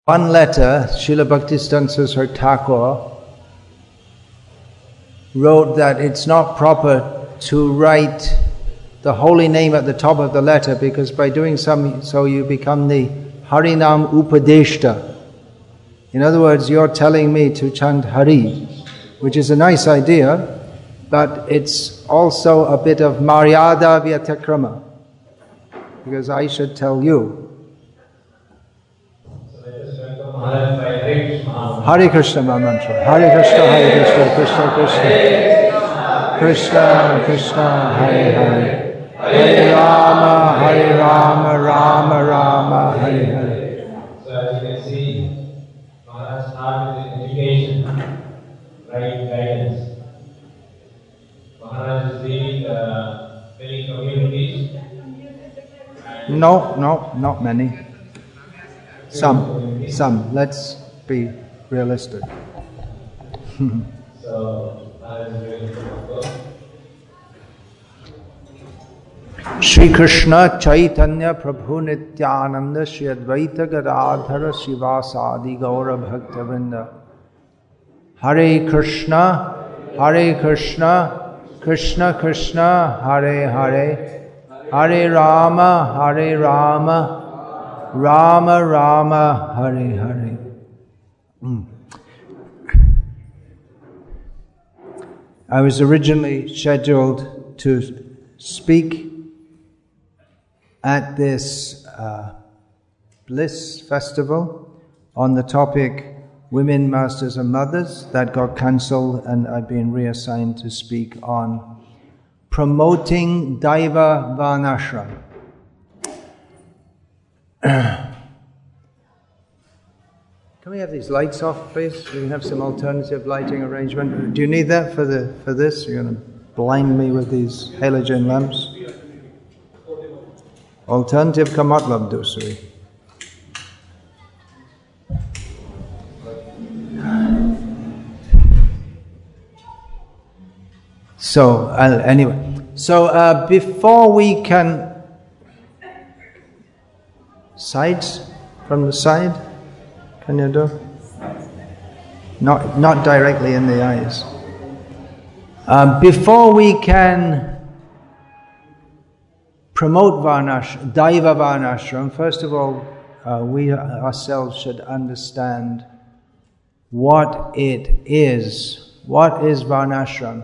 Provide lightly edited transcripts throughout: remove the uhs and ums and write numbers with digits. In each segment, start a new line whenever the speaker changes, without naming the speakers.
One letter, Srila Bhaktisiddhanta Saraswati Thakur wrote that it's not proper to write the holy name at the top of the letter, because by doing so you become the Harinam Upadeshta. In other words, you're telling me to chant Hari, which is a nice idea, but it's also a bit of Maryada Vyatakrama, because I should tell you. Hare Krishna mantra. Hare Krishna, Krishna Krishna, Krishna Krishna, Hare Hare, Hare Rama, Rama Rama, Hare Hare.
So as you can see, Maharaj started with education, right guidance. Maharaj is leading many communities.
No, not many. Some. Let's be realistic.
So, Maharaj is doing the work.
Shri Krishna Chaitanya Prabhu Nityananda Shri Advaita Gadadhara Srivasadi Gaura Bhaktavrinda. Hare Krishna, Krishna Krishna, Hare Hare, Hare Rama, Rama Rama, Hare Hare. I was originally scheduled to speak at this Bliss Festival on the topic Women, Masters and Mothers. That got cancelled, and I've been reassigned to speak on promoting Daiva Varnashram. Can we have these lights off, please? We can have some alternative lighting arrangement. Do you need that for this? You're going to blind me with these halogen lamps? Alternative ka matlab dusri. So anyway, before we can sides from the side, can you do? Not directly in the eyes. Before we can promote Daiva Varnashram, first of all, we ourselves should understand what it is. What is Varnashram?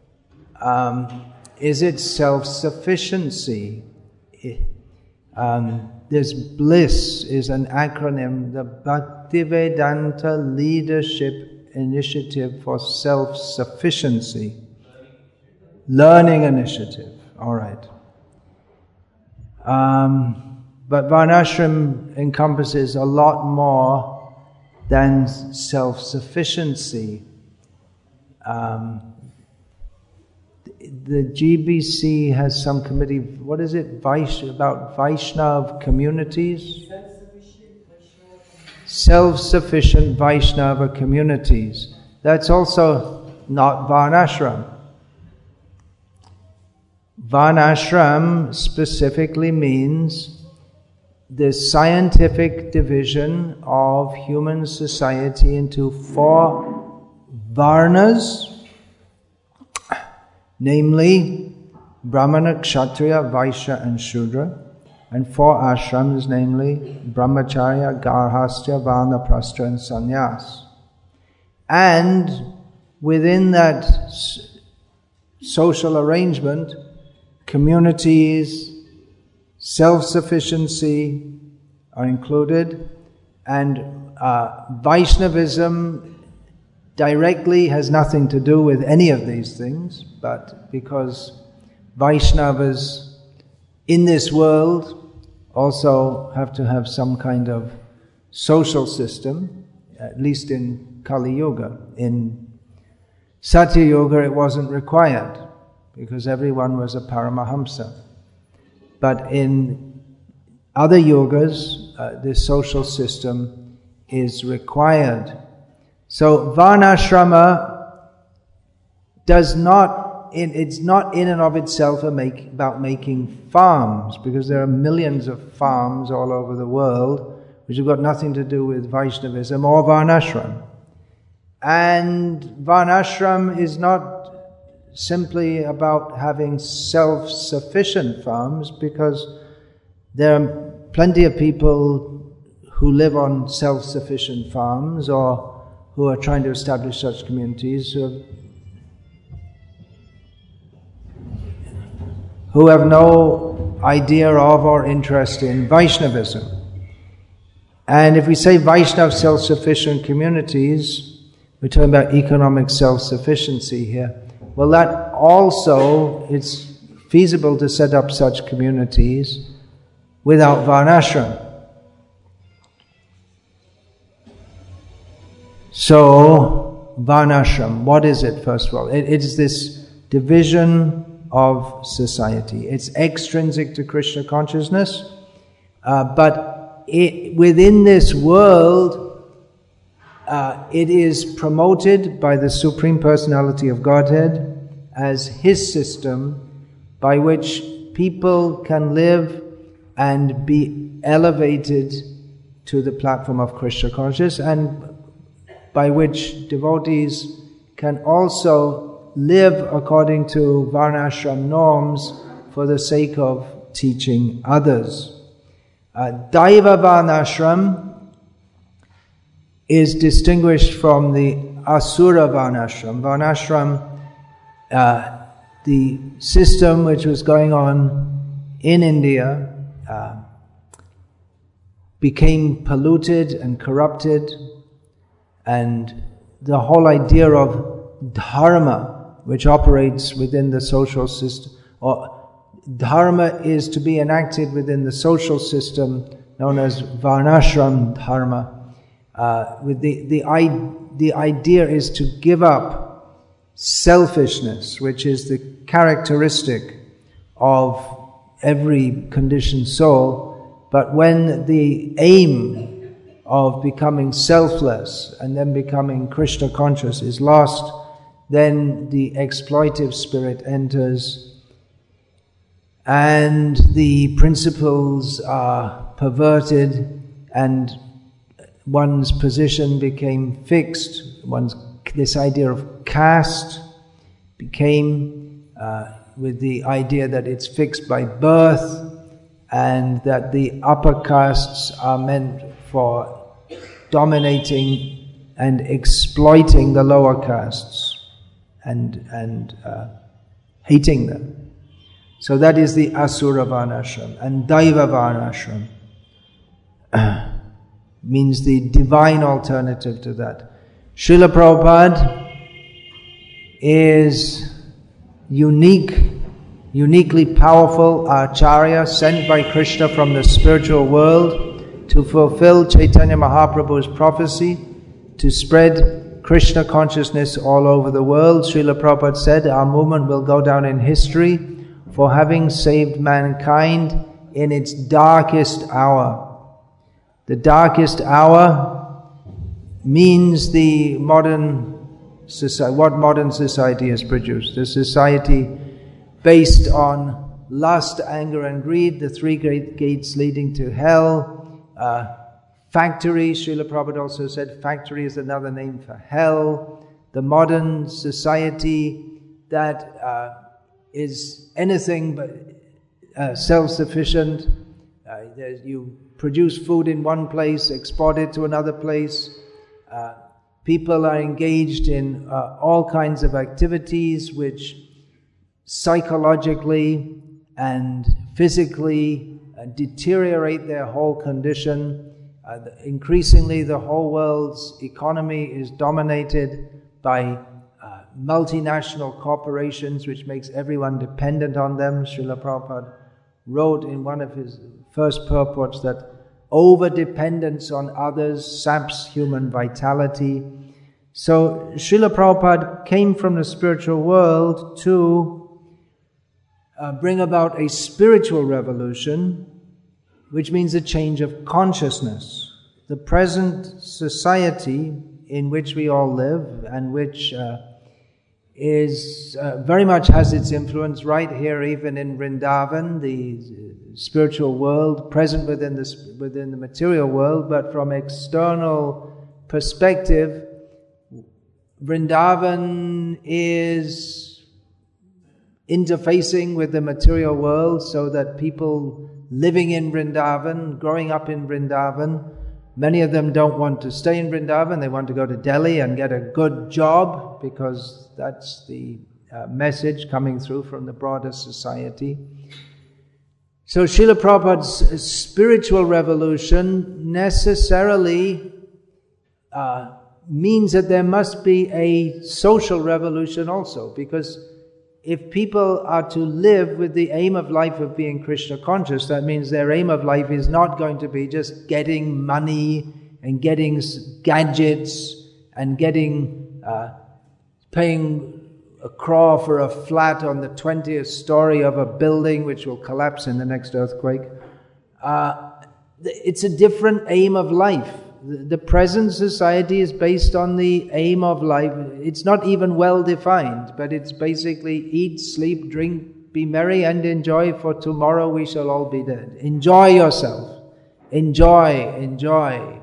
Is it self-sufficiency? This bliss is an acronym, the Bhaktivedanta Leadership Initiative for Self-Sufficiency. Learning initiative, all right. But Varnashram encompasses a lot more than self-sufficiency. The GBC has some committee, what is it, about Vaishnava communities? Self-sufficient Vaishnava communities. That's also not Varnashram. Varnashram specifically means the scientific division of human society into 4 Varnas, namely Brahmana, Kshatriya, Vaishya and Shudra, and 4 ashrams, namely Brahmacharya, Garhastya, Vanaprastha and Sannyas. And within that social arrangement, communities, self-sufficiency are included, and Vaishnavism directly has nothing to do with any of these things, but because Vaishnavas in this world also have to have some kind of social system, at least in Kali Yuga. In Satya Yuga it wasn't required, because everyone was a Paramahamsa. But in other yugas, this social system is required. So Varnashrama it's not in and of itself about making farms, because there are millions of farms all over the world which have got nothing to do with Vaishnavism or Varnashram. And Varnashram is not simply about having self-sufficient farms, because there are plenty of people who live on self-sufficient farms or who are trying to establish such communities who have no idea of or interest in Vaishnavism. And if we say Vaishnav self-sufficient communities, we're talking about economic self-sufficiency here. Well, that also, it's feasible to set up such communities without Varnashram. So, Varnashram, what is it, first of all? It is this division of society. It's extrinsic to Krishna consciousness, but within this world, it is promoted by the Supreme Personality of Godhead as His system by which people can live and be elevated to the platform of Krishna consciousness, and by which devotees can also live according to Varnashram norms for the sake of teaching others. Daiva Varnashram is distinguished from the Asura Varnashram. Varnashram, the system which was going on in India, became polluted and corrupted, and the whole idea of dharma, which operates within the social system, or dharma is to be enacted within the social system known as Varnashram dharma. With the idea is to give up selfishness, which is the characteristic of every conditioned soul. But when the aim of becoming selfless and then becoming Krishna conscious is lost, then the exploitive spirit enters, and the principles are perverted, and one's position became fixed. This idea of caste became with the idea that it's fixed by birth, and that the upper castes are meant for dominating and exploiting the lower castes and hating them. So that is the Asura Varnashram. And Daiva Varnashram means the divine alternative to that. Srila Prabhupada is uniquely powerful Acharya sent by Krishna from the spiritual world to fulfill Chaitanya Mahaprabhu's prophecy to spread Krishna consciousness all over the world. Srila Prabhupada said, our movement will go down in history for having saved mankind in its darkest hour. The darkest hour means the modern society, what modern society has produced. The society based on lust, anger and greed, the three great gates leading to hell. Factory, Srila Prabhupada also said factory is another name for hell. The modern society that is anything but self-sufficient. You produce food in one place, export it to another place. People are engaged in all kinds of activities which psychologically and physically deteriorate their whole condition. Increasingly, the whole world's economy is dominated by multinational corporations, which makes everyone dependent on them. Srila Prabhupada wrote in one of his first purports that over-dependence on others saps human vitality. So Srila Prabhupada came from the spiritual world to bring about a spiritual revolution, which means a change of consciousness. The present society in which we all live, and which is very much has its influence right here, even in Vrindavan, the spiritual world present within the material world. But from external perspective, Vrindavan is interfacing with the material world, so that people living in Vrindavan, growing up in Vrindavan, many of them don't want to stay in Vrindavan. They want to go to Delhi and get a good job, because that's the message coming through from the broader society. So Srila Prabhupada's spiritual revolution necessarily means that there must be a social revolution also, because if people are to live with the aim of life of being Krishna conscious, that means their aim of life is not going to be just getting money and getting gadgets and paying a crore for a flat on the 20th story of a building which will collapse in the next earthquake. It's a different aim of life. The present society is based on the aim of life. It's not even well defined, but it's basically eat, sleep, drink, be merry and enjoy, for tomorrow we shall all be dead. Enjoy yourself. Enjoy.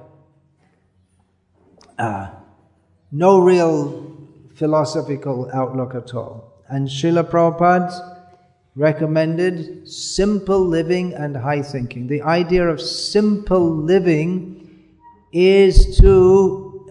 No real philosophical outlook at all. And Srila Prabhupada recommended simple living and high thinking. The idea of simple living is to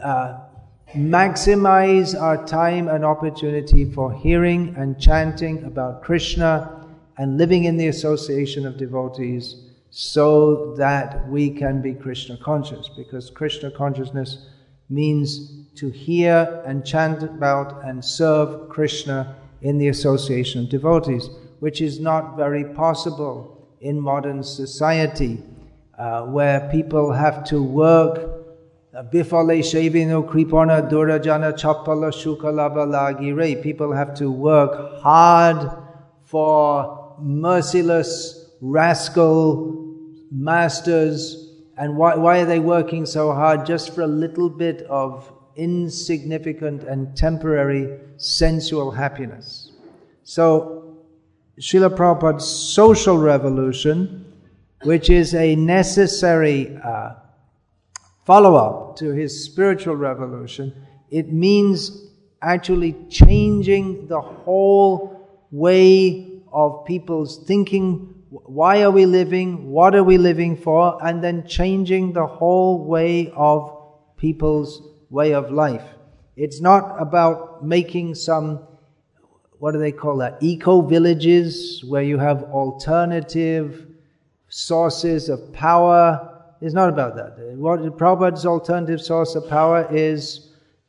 maximize our time and opportunity for hearing and chanting about Krishna and living in the association of devotees, so that we can be Krishna conscious, because Krishna consciousness means to hear and chant about and serve Krishna in the association of devotees, which is not very possible in modern society, where people have to work. Bifale Shavino Kripona Durajana Chapala Shukalaba Lagire. People have to work hard for merciless rascal masters. And why are they working so hard? Just for a little bit of insignificant and temporary sensual happiness. So Srila Prabhupada's social revolution, which is a necessary follow-up to his spiritual revolution, it means actually changing the whole way of people's thinking. Why are we living? What are we living for? And then changing the whole way of people's way of life. It's not about making some, what do they call that, eco-villages, where you have alternative sources of power. It's not about that. What Prabhupada's alternative source of power is,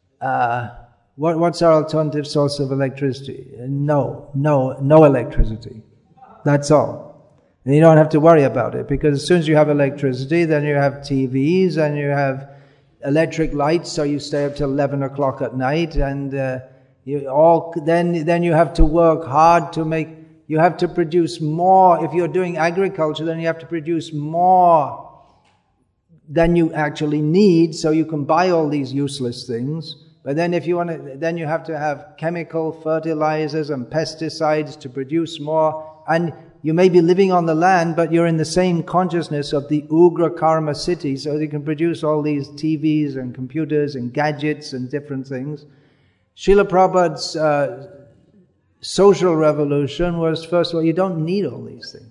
what's our alternative source of electricity? No electricity. That's all. And you don't have to worry about it, because as soon as you have electricity, then you have TVs and you have electric lights, so you stay up till 11 o'clock at night, and then you have to work hard to make. You have to produce more. If you're doing agriculture, then you have to produce more than you actually need, so you can buy all these useless things. But then if you want to, then you have to have chemical fertilizers and pesticides to produce more. And you may be living on the land, but you're in the same consciousness of the Ugra Karma city, so you can produce all these TVs and computers and gadgets and different things. Srila Prabhupada's social revolution was, first of all, you don't need all these things.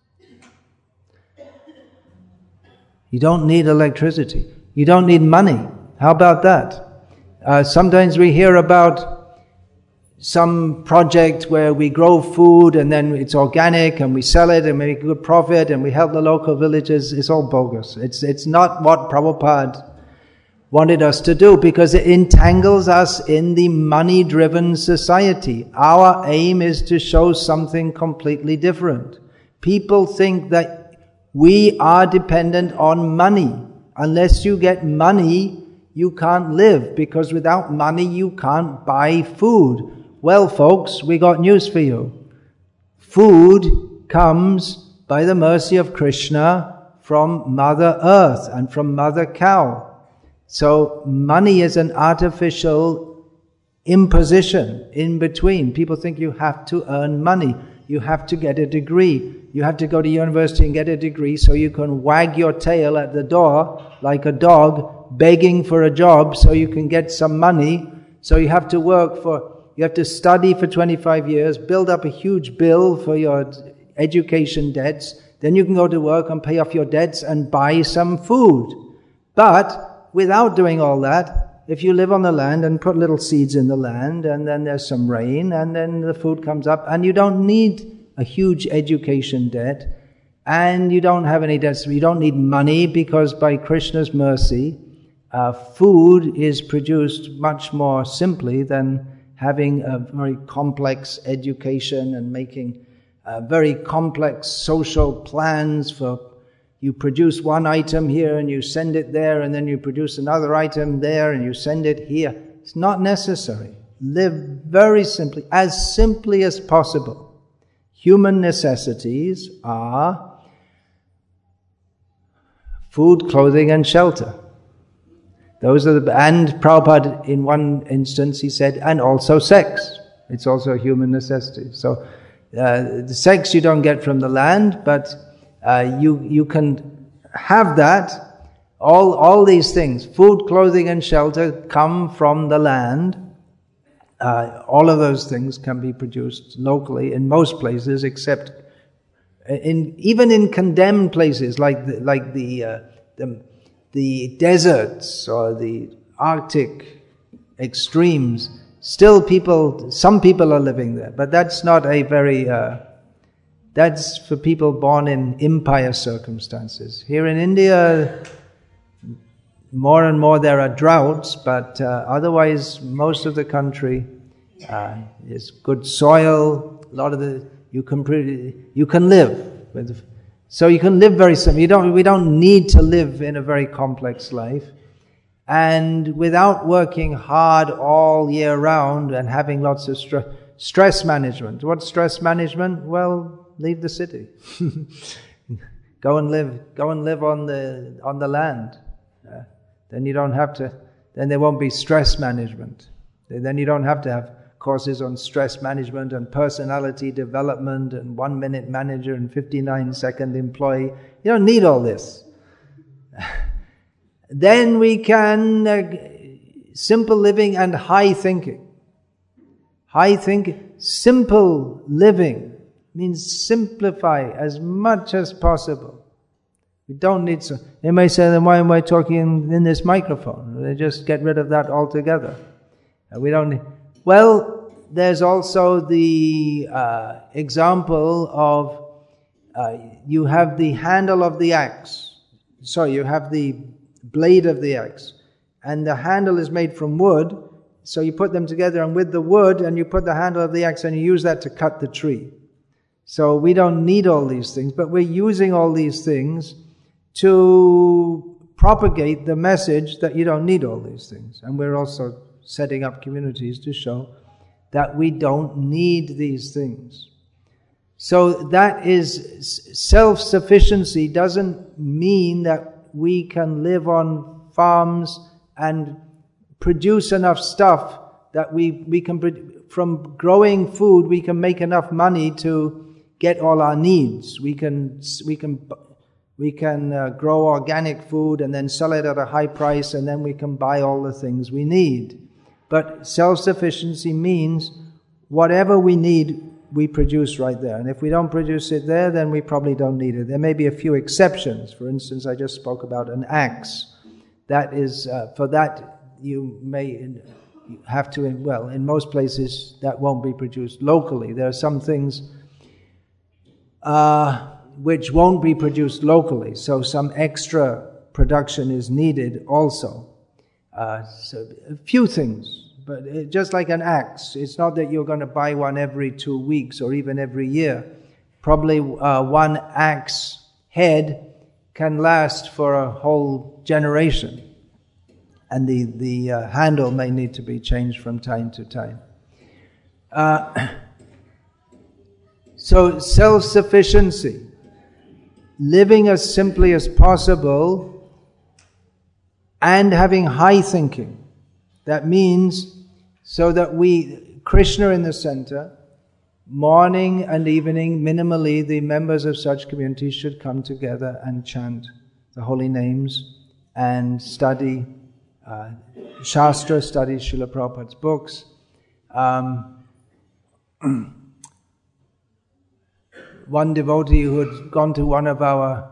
You don't need electricity. You don't need money. How about that? Sometimes we hear about some project where we grow food and then it's organic and we sell it and make a good profit and we help the local villages. It's all bogus. It's not what Prabhupada wanted us to do, because it entangles us in the money-driven society. Our aim is to show something completely different. People think that we are dependent on money. Unless you get money, you can't live, because without money you can't buy food. Well, folks, we got news for you. Food comes by the mercy of Krishna from Mother Earth and from Mother Cow. So money is an artificial imposition in between. People think you have to earn money. You have to get a degree. You have to go to university and get a degree so you can wag your tail at the door like a dog begging for a job so you can get some money. So you have to you have to study for 25 years, build up a huge bill for your education debts. Then you can go to work and pay off your debts and buy some food. But without doing all that, if you live on the land and put little seeds in the land, and then there's some rain, and then the food comes up, and you don't need a huge education debt, and you don't have any debts, you don't need money, because by Krishna's mercy, food is produced much more simply than having a very complex education and making very complex social plans for you produce one item here and you send it there, and then you produce another item there and you send it here. It's not necessary. Live very simply as possible. Human necessities are food, clothing, and shelter. Those are and Prabhupada, in one instance, he said, and also sex. It's also a human necessity. So the sex you don't get from the land, but you can have that. All these things, food, clothing, and shelter, come from the land. All of those things can be produced locally in most places, except even in condemned places like the deserts or the Arctic extremes. Still, some people are living there, but that's not a very. That's for people born in impious circumstances. Here in India, more and more there are droughts, but otherwise most of the country is good soil. A lot of you can live with. So you can live very simply. We don't need to live in a very complex life, and without working hard all year round and having lots of stress management. What's stress management? Well, leave the city. Go and live on the land. Then you don't have to. Then there won't be stress management. Then you don't have to have courses on stress management and personality development and 1-minute manager and 59-second employee. You don't need all this. Then we can simple living and high thinking. High thinking, simple living means simplify as much as possible. We don't need so. They may say, then why am I talking in this microphone? They just get rid of that altogether. We don't need. Well, there's also the example of you have the handle of the axe. Sorry, you have the blade of the axe, and the handle is made from wood. So you put them together, and with the wood, and you put the handle of the axe, and you use that to cut the tree. So we don't need all these things, but we're using all these things to propagate the message that you don't need all these things. And we're also setting up communities to show that we don't need these things. So that is self-sufficiency doesn't mean that we can live on farms and produce enough stuff that we can, from growing food, we can make enough money to get all our needs. We can grow organic food and then sell it at a high price, and then we can buy all the things we need. But self-sufficiency means whatever we need, we produce right there. And if we don't produce it there, then we probably don't need it. There may be a few exceptions. For instance, I just spoke about an axe. That is, for that you may have to, in most places that won't be produced locally. There are some things which won't be produced locally, so some extra production is needed also. So a few things, but just like an axe, it's not that you're going to buy one every 2 weeks or even every year. Probably one axe head can last for a whole generation, and the handle may need to be changed from time to time. So self-sufficiency, living as simply as possible and having high thinking. That means So that Krishna in the center, morning and evening, minimally, the members of such communities should come together and chant the holy names and study Shastra, study Srila Prabhupada's books. One devotee who had gone to one of our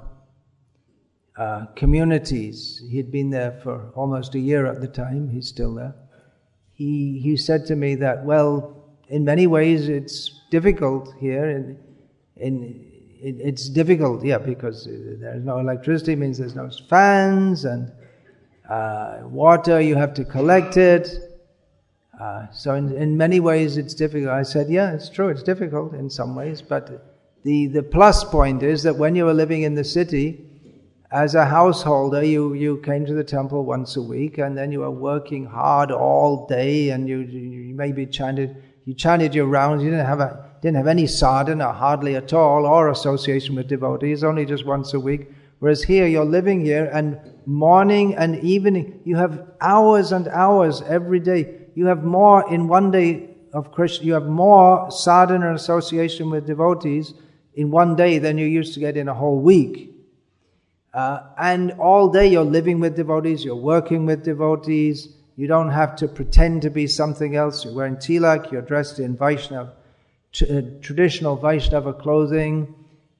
communities, he'd been there for almost a year at the time, he's still there. He said to me that, well, in many ways it's difficult here. It's difficult, yeah, because there's no electricity, means there's no fans, and water, you have to collect it. So in many ways it's difficult. I said, yeah, it's true, it's difficult in some ways, but the plus point is that when you were living in the city, as a householder, you came to the temple once a week, and then you were working hard all day, and you maybe chanted your rounds. You didn't have any sadhana, hardly at all, or association with devotees, only just once a week. Whereas here, you're living here, and morning and evening, you have hours and hours every day. You have more in one day of Krishna. You have more sadhana association with devotees in one day than you used to get in a whole week. And all day you're living with devotees, you're working with devotees, you don't have to pretend to be something else. You're wearing tilak, you're dressed in Vaishnava, traditional Vaishnava clothing.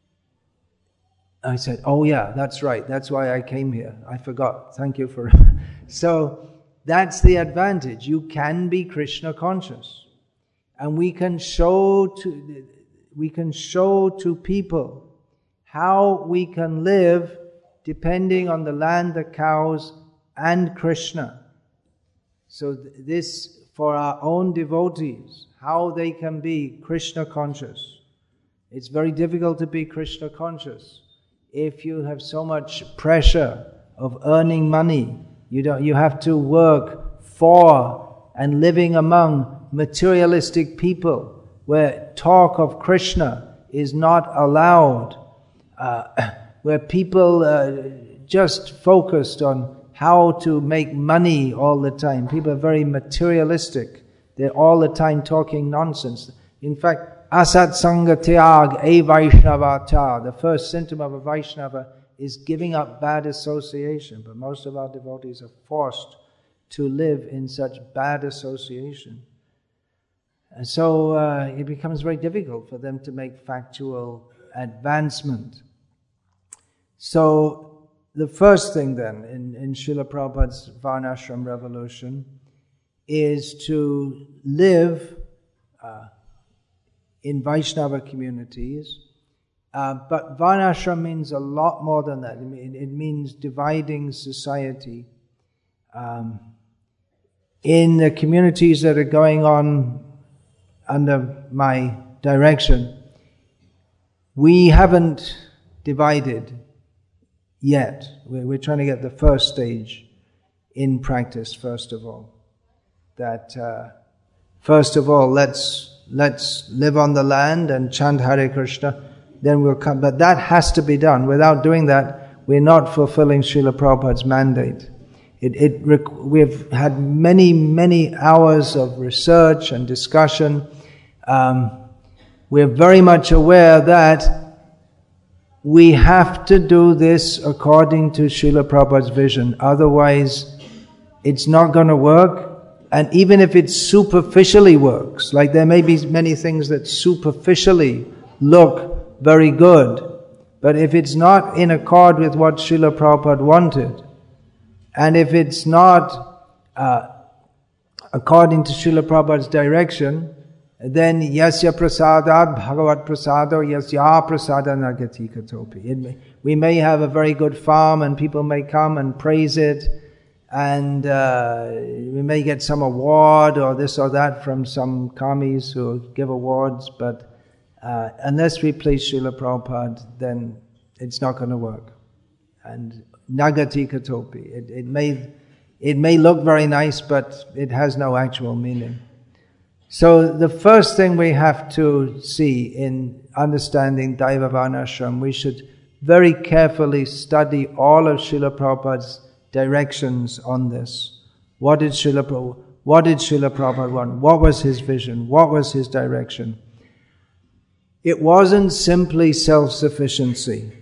I said, oh yeah, that's right, that's why I came here. I forgot, thank you for... So that's the advantage. You can be Krishna conscious. And we can show to people how we can live depending on the land, the cows, and Krishna. So this, for our own devotees, how they can be Krishna conscious. It's very difficult to be Krishna conscious if you have so much pressure of earning money. You have to work for and living among materialistic people where talk of Krishna is not allowed. Where people just focused on how to make money all the time. People are very materialistic. They're all the time talking nonsense. In fact, asat sanga tyag a Vaishnavata, the first symptom of a Vaishnava is giving up bad association. But most of our devotees are forced to live in such bad association. And so it becomes very difficult for them to make factual advancement. So the first thing then in Srila Prabhupada's Varnashram revolution is to live in Vaishnava communities. But Varnashram means a lot more than that. It means dividing society. In the communities that are going on under my direction, we haven't divided yet. We're trying to get the first stage in practice, first of all. That, first of all, let's live on the land and chant Hare Krishna, then we'll come. But that has to be done. Without doing that, we're not fulfilling Srila Prabhupada's mandate. We've had many hours of research and discussion. We're very much aware that we have to do this according to Srila Prabhupada's vision. Otherwise, it's not going to work. And even if it superficially works, like there may be many things that superficially look very good, but if it's not in accord with what Srila Prabhupada wanted, and if it's not according to Srila Prabhupada's direction, then yasya prasadad bhagavat prasado yasya prasada nagati katopi. We may have a very good farm and people may come and praise it, and we may get some award or this or that from some kamis who give awards, but unless we please Srila Prabhupada, then it's not going to work. And nagati katopi. It may look very nice, but it has no actual meaning. So the first thing we have to see in understanding Daiva Varnashram, we should very carefully study all of Srila Prabhupada's directions on this. What did Srila Prabhupada, What did Srila Prabhupada want? What was his vision? What was his direction? It wasn't simply self-sufficiency.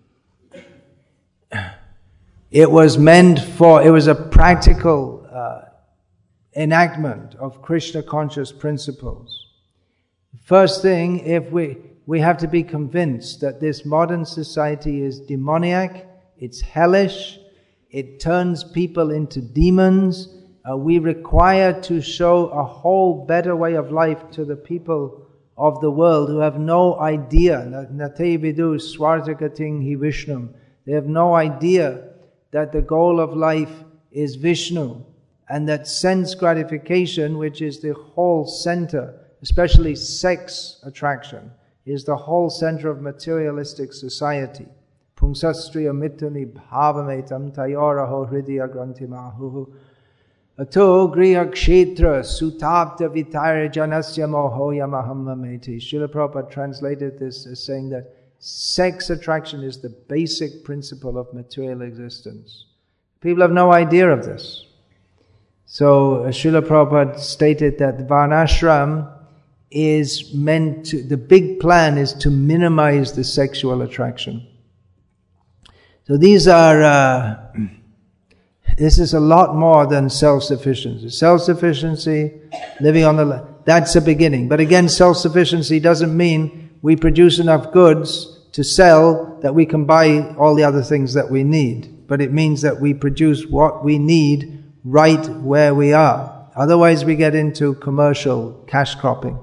It was a practical enactment of Krishna conscious principles. First thing, if we have to be convinced that this modern society is demoniac, it's hellish, it turns people into demons. We require to show a whole better way of life to the people of the world who have no idea. Nate vidu swartakating hi Vishnum. They have no idea that the goal of life is Vishnu, and that sense gratification, which is the whole center, especially sex attraction, is the whole center of materialistic society. Pungsastriya mituni bhavametam tayoraho hridya grantimahu ato griha kshetra sutapta vitara janasya mohoya mahammameti. Srila Prabhupada translated this as saying that sex attraction is the basic principle of material existence. People have no idea of this. So Srila Prabhupada stated that the Varnashram is meant to, the big plan is to minimize the sexual attraction. So this is a lot more than self-sufficiency. Self-sufficiency, living on the, that's the beginning. But again, self-sufficiency doesn't mean we produce enough goods to sell that we can buy all the other things that we need. But it means that we produce what we need right where we are. Otherwise we get into commercial cash cropping.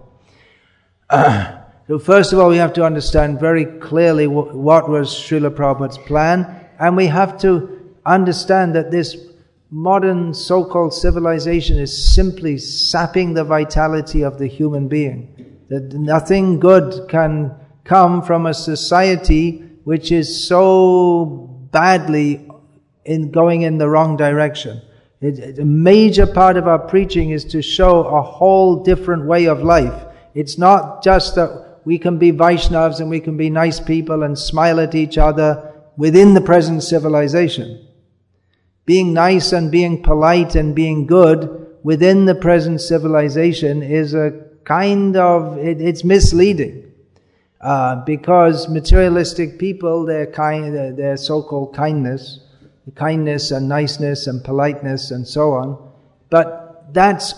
So first of all, we have to understand very clearly what was Srila Prabhupada's plan, and we have to understand that this modern so-called civilization is simply sapping the vitality of the human being. That nothing good can come from a society which is so badly going in the wrong direction. A major part of our preaching is to show a whole different way of life. It's not just that we can be Vaishnavas and we can be nice people and smile at each other within the present civilization. Being nice and being polite and being good within the present civilization is a kind of, it's misleading. Because materialistic people, their so-called kindness and niceness and politeness and so on, but that's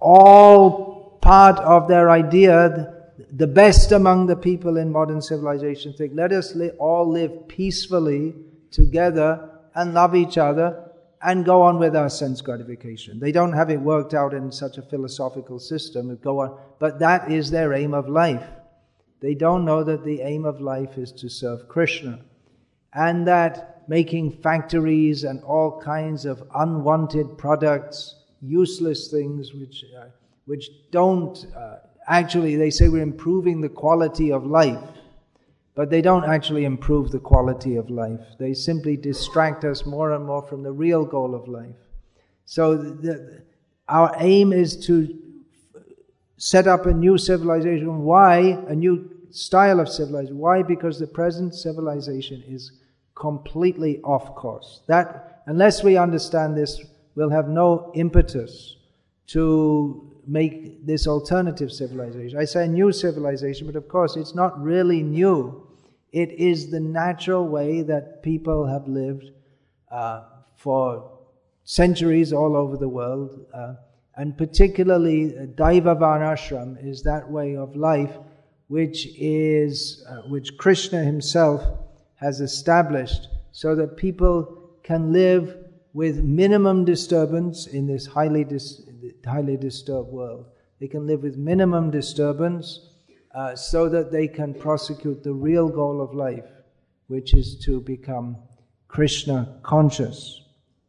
all part of their idea. The best among the people in modern civilization think, let us all live peacefully together and love each other and go on with our sense gratification. They don't have it worked out in such a philosophical system, go on, but that is their aim of life. They don't know that the aim of life is to serve Krishna, and that making factories and all kinds of unwanted products, useless things which don't actually, they say we're improving the quality of life, but they don't actually improve the quality of life. They simply distract us more and more from the real goal of life. So our aim is to set up a new civilization. Why? A new style of civilization. Why? Because the present civilization is completely off course. That, unless we understand this, we'll have no impetus to make this alternative civilization. I say new civilization, but of course it's not really new. It is the natural way that people have lived for centuries all over the world, and particularly Daiva Varnashram is that way of life which Krishna himself has established so that people can live with minimum disturbance in this highly disturbed world. They can live with minimum disturbance so that they can prosecute the real goal of life, which is to become Krishna conscious.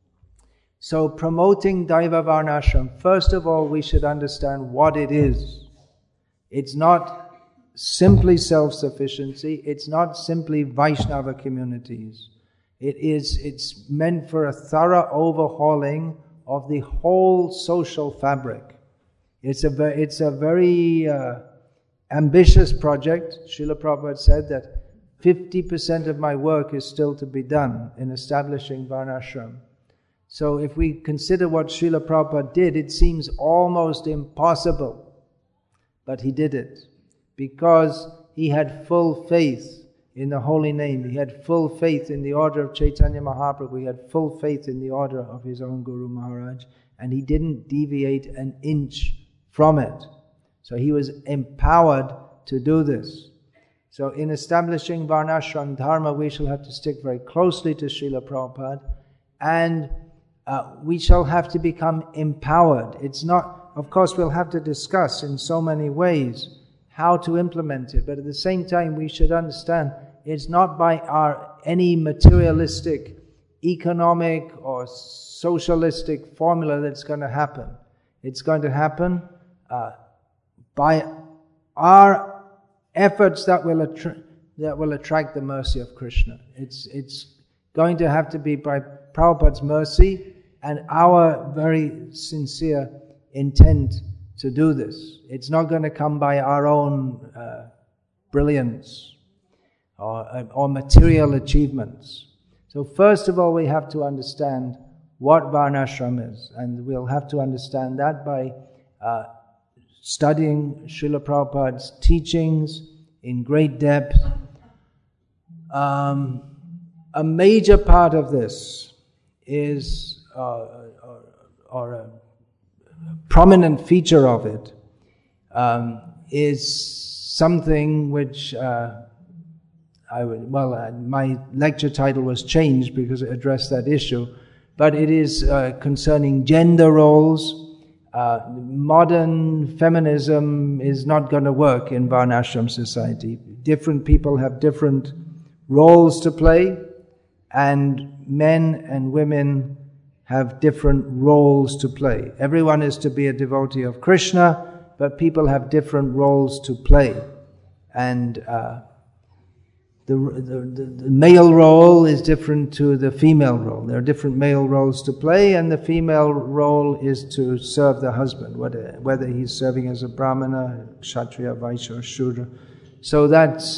So promoting Daiva Varnashram, first of all we should understand what it is. It's not simply self-sufficiency, it's not simply Vaishnava communities. It's meant for a thorough overhauling of the whole social fabric. It's a very ambitious project. Srila Prabhupada said that 50% of my work is still to be done in establishing Varnashram. So if we consider what Srila Prabhupada did, it seems almost impossible. But he did it because he had full faith in the holy name. He had full faith in the order of Chaitanya Mahaprabhu. He had full faith in the order of his own Guru Maharaj. And he didn't deviate an inch from it. So he was empowered to do this. So in establishing Varnashram Dharma, we shall have to stick very closely to Srila Prabhupada, and we shall have to become empowered. It's not, of course, we'll have to discuss in so many ways how to implement it, but at the same time we should understand it's not by any materialistic, economic or socialistic formula that's going to happen. It's going to happen by our efforts that will attract the mercy of Krishna. It's going to have to be by Prabhupada's mercy and our very sincere intent to do this. It's not going to come by our own brilliance or material achievements. So first of all, we have to understand what Varnashram is, and we'll have to understand that by studying Srila Prabhupada's teachings in great depth. A major part of this is, or a prominent feature of it, is something which my lecture title was changed because it addressed that issue, but it is concerning gender roles. Modern feminism is not going to work in Varnashram society. Different people have different roles to play, and men and women have different roles to play. Everyone is to be a devotee of Krishna, but people have different roles to play. And the male role is different to the female role. There are different male roles to play, and the female role is to serve the husband, whether he's serving as a Brahmana, Kshatriya, Vaishya, or Shudra. So that's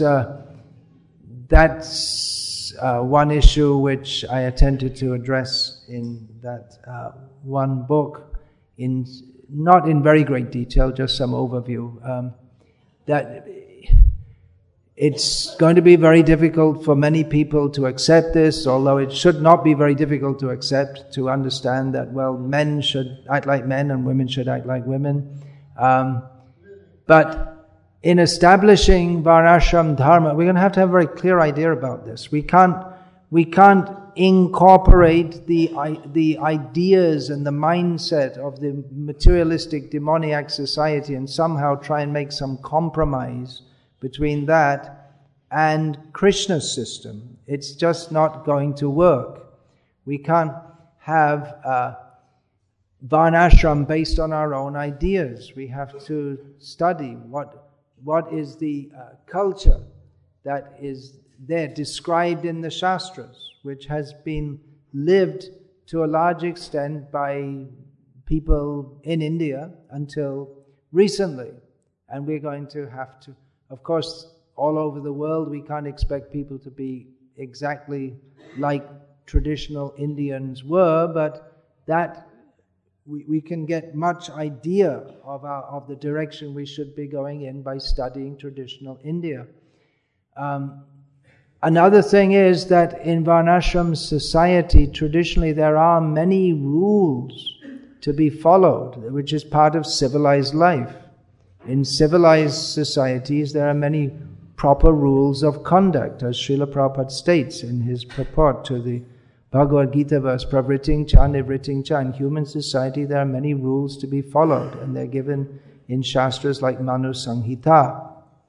one issue which I attempted to address in that one book, not in very great detail, just some overview. That it's going to be very difficult for many people to accept this, although it should not be very difficult to accept, to understand that, well, men should act like men and women should act like women. But in establishing Varnashram Dharma, we're going to have a very clear idea about this. We can't incorporate the ideas and the mindset of the materialistic demoniac society and somehow try and make some compromise between that and Krishna's system. It's just not going to work. We can't have Varnashram based on our own ideas. We have to study what is the culture that is there described in the Shastras, which has been lived to a large extent by people in India until recently. And we're going to have to, of course, all over the world, we can't expect people to be exactly like traditional Indians were, but that we can get much idea of the direction we should be going in by studying traditional India. Another thing is that in Varnashram society, traditionally there are many rules to be followed, which is part of civilized life. In civilized societies, there are many proper rules of conduct, as Srila Prabhupada states in his purport to the Bhagavad Gita verse, Pravriting cha nivriting cha. In human society, there are many rules to be followed, and they're given in Shastras like Manu Sanghita.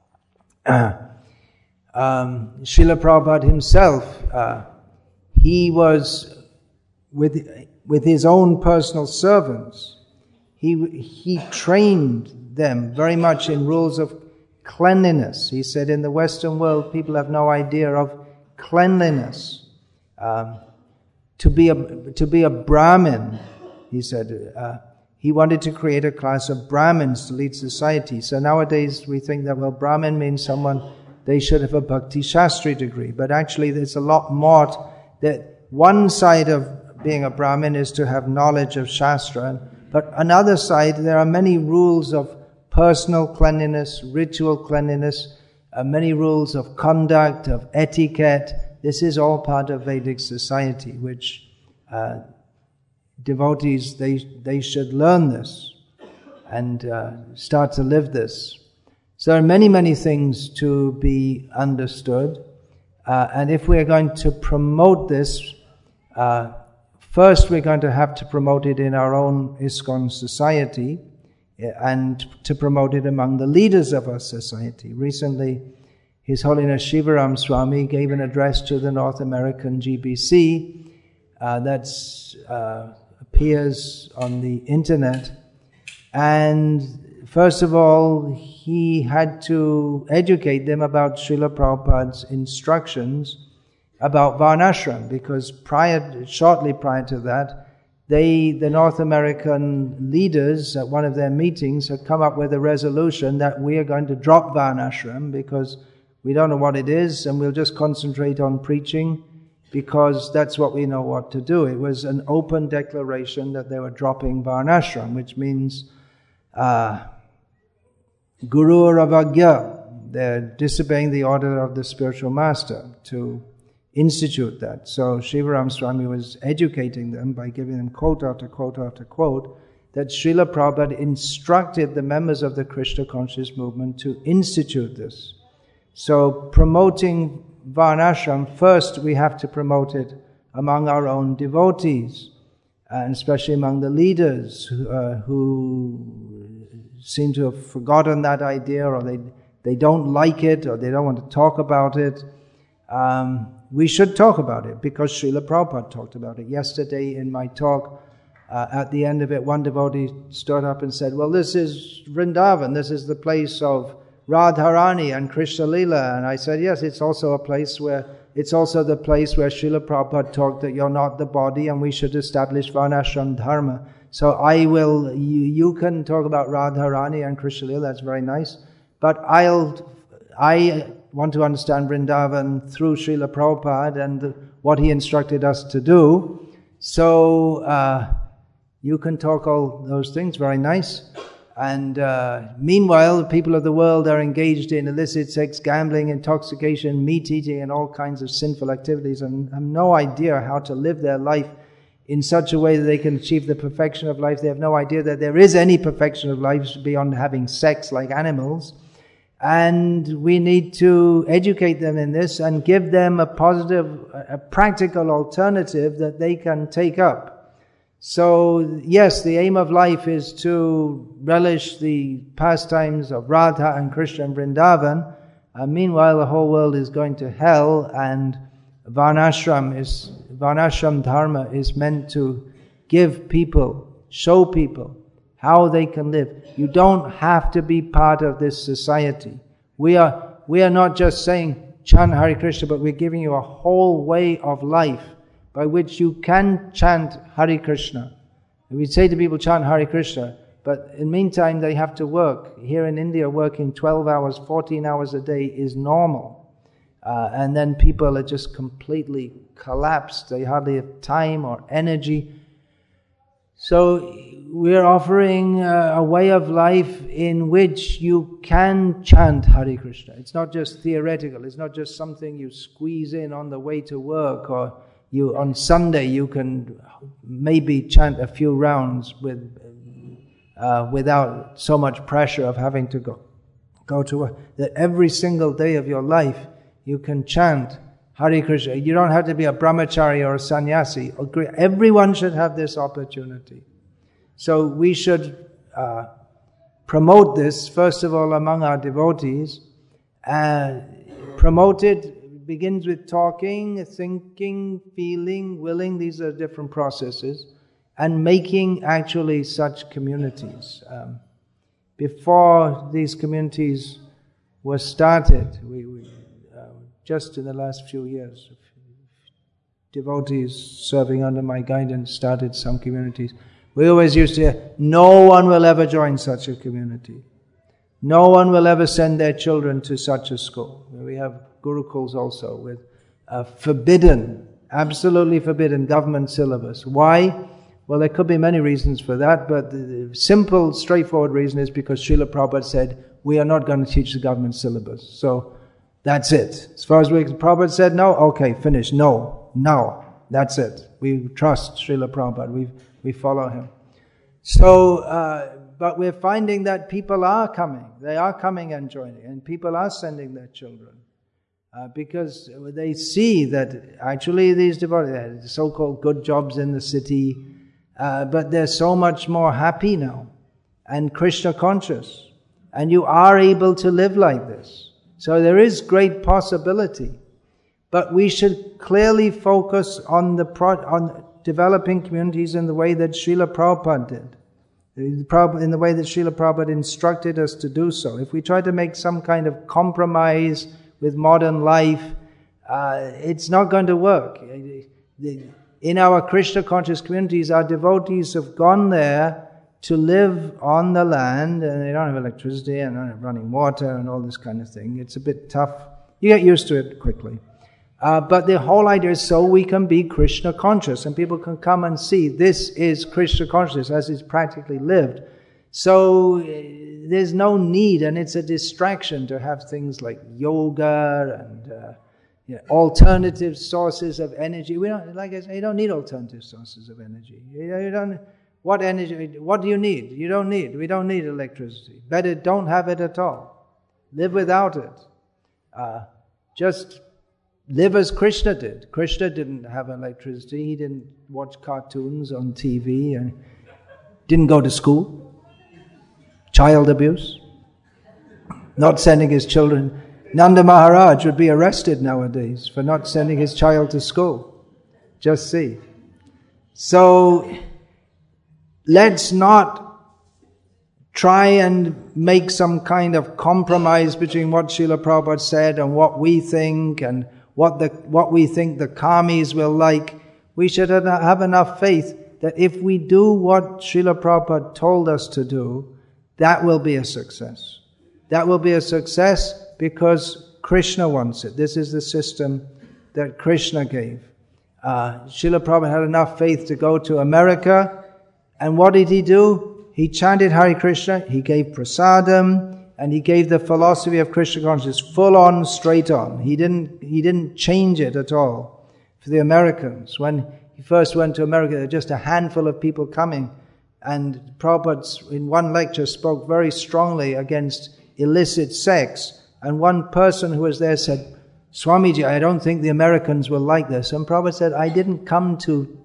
Srila Prabhupada himself, he was with his own personal servants. He trained them very much in rules of cleanliness. He said in the Western world, people have no idea of cleanliness. To be a Brahmin, he said, he wanted to create a class of Brahmins to lead society. So nowadays we think that, well, Brahmin means they should have a Bhakti Shastri degree. But actually there's a lot more that one side of being a Brahmin is to have knowledge of Shastra. But on the other side, there are many rules of personal cleanliness, ritual cleanliness, many rules of conduct, of etiquette. This is all part of Vedic society, which devotees, they should learn this and start to live this. So there are many, many things to be understood. And if we're going to promote this, first we're going to have to promote it in our own ISKCON society and to promote it among the leaders of our society. Recently, His Holiness Shivaram Swami gave an address to the North American GBC that appears on the internet. And first of all, he had to educate them about Srila Prabhupada's instructions about Varnashram, because shortly prior to that, the North American leaders at one of their meetings had come up with a resolution that we are going to drop Varnashram because we don't know what it is and we'll just concentrate on preaching because that's what we know what to do. It was an open declaration that they were dropping Varnashram, which means Guru Ravagya. They're disobeying the order of the spiritual master to institute that. So Shivaram Swami was educating them by giving them quote after quote after quote that Srila Prabhupada instructed the members of the Krishna conscious movement to institute this. So promoting Varnashram, first we have to promote it among our own devotees, and especially among the leaders who seem to have forgotten that idea, or they don't like it, or they don't want to talk about it. We should talk about it because Srila Prabhupada talked about it. Yesterday in my talk, at the end of it, one devotee stood up and said, well, this is Vrindavan, this is the place of Radharani and Krishna Lila. And I said, yes, it's also the place where Srila Prabhupada talked that you're not the body and we should establish Varnashram Dharma. So you can talk about Radharani and Krishna Lila, that's very nice. But I want to understand Vrindavan through Srila Prabhupada and what he instructed us to do. So you can talk all those things, very nice. And meanwhile, the people of the world are engaged in illicit sex, gambling, intoxication, meat eating, and all kinds of sinful activities, and have no idea how to live their life in such a way that they can achieve the perfection of life. They have no idea that there is any perfection of life beyond having sex like animals. And we need to educate them in this and give them a positive, a practical alternative that they can take up. So, yes, the aim of life is to relish the pastimes of Radha and Krishna and Vrindavan. Meanwhile, the whole world is going to hell, and Varnashram Dharma is meant to give people, show people how they can live. You don't have to be part of this society. We are not just saying chant Hare Krishna, but we're giving you a whole way of life by which you can chant Hare Krishna. We say to people, chant Hare Krishna, but in the meantime they have to work. Here in India, working 12 hours, 14 hours a day is normal. And then people are just completely collapsed. They hardly have time or energy. So we're offering a way of life in which you can chant Hare Krishna. It's not just theoretical. It's not just something you squeeze in on the way to work, or on Sunday you can maybe chant a few rounds without so much pressure of having to go to work. That every single day of your life you can chant Hare Krishna. You don't have to be a brahmachari or a sannyasi. Everyone should have this opportunity. So we should promote this, first of all, among our devotees. Promote it begins with talking, thinking, feeling, willing. These are different processes. And making actually such communities. Before these communities were started, we just in the last few years, devotees serving under my guidance started some communities. We always used to hear, no one will ever join such a community. No one will ever send their children to such a school. We have gurukuls also with forbidden Absolutely forbidden, government syllabus. Why? Well, there could be many reasons for that, but the simple, straightforward reason is because Srila Prabhupada said, we are not going to teach the government syllabus. So, that's it. As far as Prabhupada said no, okay, finish. No, that's it. We trust Srila Prabhupada. We follow him. So, but we're finding that people are coming. They are coming and joining, and people are sending their children. Because they see that actually these devotees have so-called good jobs in the city, but they're so much more happy now and Krishna conscious. And you are able to live like this. So there is great possibility. But we should clearly focus on on developing communities in the way that Srila Prabhupada did. In the way that Srila Prabhupada instructed us to do so. If we try to make some kind of compromise with modern life, it's not going to work. In our Krishna conscious communities, our devotees have gone there to live on the land, and they don't have electricity and don't have running water and all this kind of thing. It's a bit tough. You get used to it quickly. But the whole idea is so we can be Krishna conscious and people can come and see this is Krishna consciousness as it's practically lived. So there's no need, and it's a distraction to have things like yoga and alternative sources of energy. We don't, like I say, you don't need alternative sources of energy. You don't. What energy? What do you need? You don't need. We don't need electricity. Better don't have it at all. Live without it. Just live as Krishna did. Krishna didn't have electricity. He didn't watch cartoons on TV and didn't go to school. Child abuse. Not sending his children. Nanda Maharaj would be arrested nowadays for not sending his child to school. Just see. So, let's not try and make some kind of compromise between what Srila Prabhupada said and what we think and what we think the karmis will like. We should have enough faith that if we do what Srila Prabhupada told us to do, that will be a success. That will be a success because Krishna wants it. This is the system that Krishna gave. Srila Prabhupada had enough faith to go to America, and what did he do? He chanted Hare Krishna, he gave prasadam, and he gave the philosophy of Krishna consciousness full on, straight on. He didn't change it at all. For the Americans, when he first went to America, there were just a handful of people coming, and Prabhupada in one lecture spoke very strongly against illicit sex, and one person who was there said, Swamiji, I don't think the Americans will like this. And Prabhupada said, I didn't come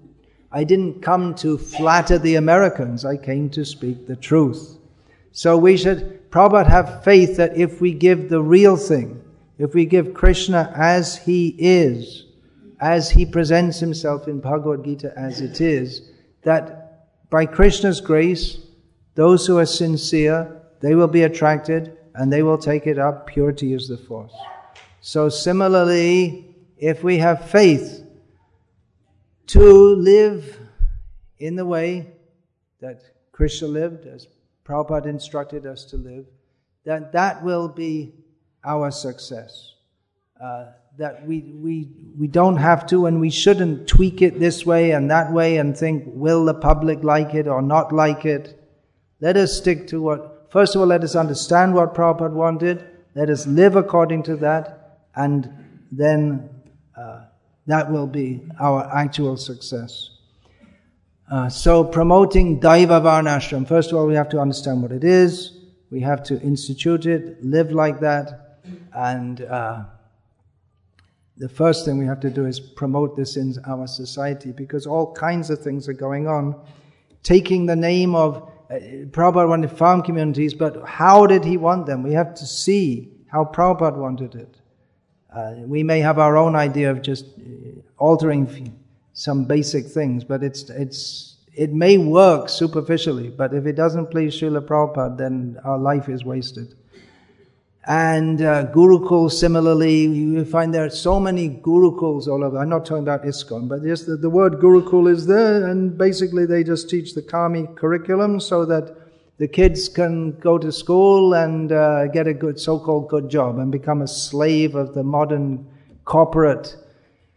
to flatter the Americans, I came to speak the truth. So we should, Prabhupada, have faith that if we give the real thing, if we give Krishna as he is, as he presents himself in Bhagavad Gita as it is, that by Krishna's grace, those who are sincere, they will be attracted and they will take it up. Purity is the force. So similarly, if we have faith to live in the way that Krishna lived, as Prabhupada instructed us to live, then that will be our success. That we don't have to and we shouldn't tweak it this way and that way and think, will the public like it or not like it? Let us stick to what, first of all, let us understand what Prabhupada wanted, let us live according to that, and then that will be our actual success. So promoting Daiva Varnashram, first of all we have to understand what it is, we have to institute it, live like that, and the first thing we have to do is promote this in our society, because all kinds of things are going on. Taking the name of Prabhupada wanted farm communities, but how did he want them? We have to see how Prabhupada wanted it. We may have our own idea of just altering some basic things, but it may work superficially, but if it doesn't please Srila Prabhupada, then our life is wasted. And Gurukul, similarly, you find there are so many Gurukuls all over. I'm not talking about ISKCON, but just the word Gurukul is there, and basically they just teach the Kami curriculum so that the kids can go to school and get a good, so-called good job and become a slave of the modern corporate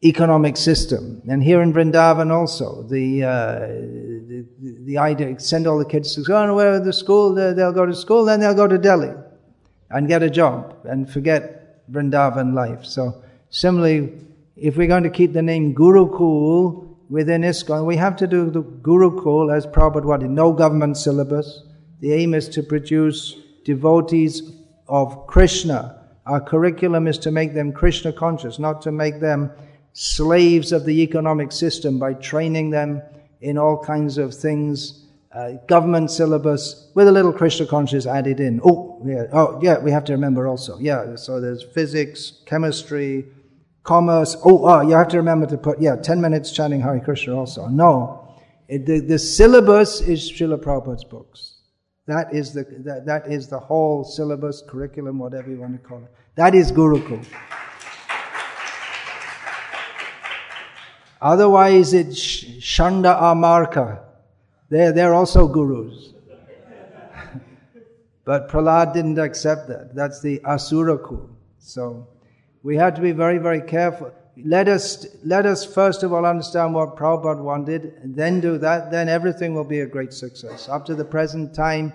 economic system. And here in Vrindavan also, the idea, send all the kids to school, where the school, they'll go to school, then they'll go to Delhi and get a job and forget Vrindavan life. So similarly, if we're going to keep the name Gurukul within ISKCON, we have to do the Gurukul as Prabhupada wanted. No government syllabus. The aim is to produce devotees of Krishna. Our curriculum is to make them Krishna conscious, not to make them slaves of the economic system by training them in all kinds of things, government syllabus with a little Krishna conscious added in. We have to remember also. So there's physics, chemistry, commerce. You have to remember to put 10 minutes chanting Hare Krishna also. No, the syllabus is Srila Prabhupada's books. That is the whole syllabus, curriculum, whatever you want to call it. That is Gurukul. Otherwise, it's Shanda Amarka. They're also gurus. But Prahlad didn't accept that. That's the Asurakul. So we have to be very, very careful. Let us first of all understand what Prabhupada wanted, and then do that. Then everything will be a great success. Up to the present time,